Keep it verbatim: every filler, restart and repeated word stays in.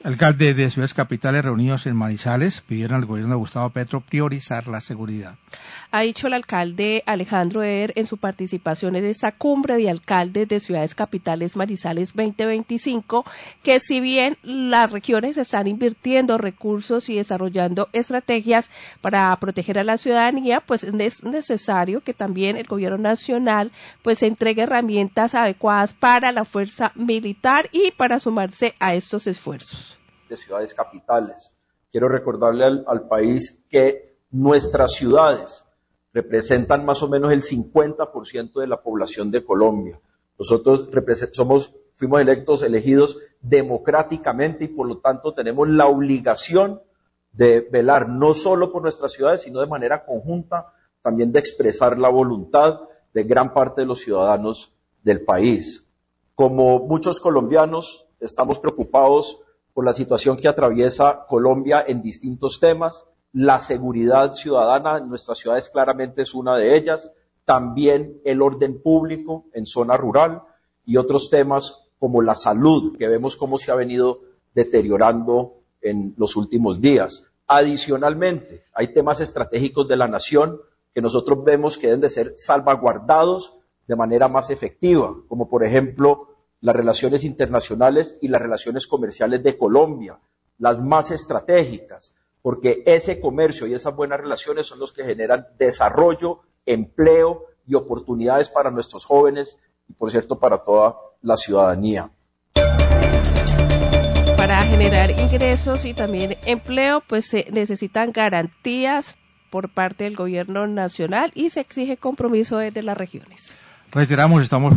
Alcaldes de ciudades capitales reunidos en Manizales pidieron al gobierno de Gustavo Petro priorizar la seguridad. Ha dicho el alcalde Alejandro Eder en su participación en esta cumbre de alcaldes de ciudades capitales Manizales veinte veinticinco que si bien las regiones están invirtiendo recursos y desarrollando estrategias para proteger a la ciudadanía, pues es necesario que también el gobierno nacional pues entregue herramientas adecuadas para la fuerza militar y para sumarse a estos esfuerzos. De ciudades capitales. Quiero recordarle al, al país que nuestras ciudades representan más o menos el cincuenta por ciento de la población de Colombia. Nosotros somos, fuimos electos, elegidos democráticamente y por lo tanto tenemos la obligación de velar no solo por nuestras ciudades, sino de manera conjunta también de expresar la voluntad de gran parte de los ciudadanos del país. Como muchos colombianos, estamos preocupados por la situación que atraviesa Colombia en distintos temas. La seguridad ciudadana en nuestras ciudades claramente es una de ellas, también el orden público en zona rural y otros temas como la salud, que vemos cómo se ha venido deteriorando en los últimos días. Adicionalmente, hay temas estratégicos de la nación que nosotros vemos que deben de ser salvaguardados de manera más efectiva, como por ejemplo las relaciones internacionales y las relaciones comerciales de Colombia, las más estratégicas, porque ese comercio y esas buenas relaciones son los que generan desarrollo, empleo y oportunidades para nuestros jóvenes y, por cierto, para toda la ciudadanía. Para generar ingresos y también empleo, pues se necesitan garantías por parte del gobierno nacional y se exige compromiso desde las regiones. Reiteramos, estamos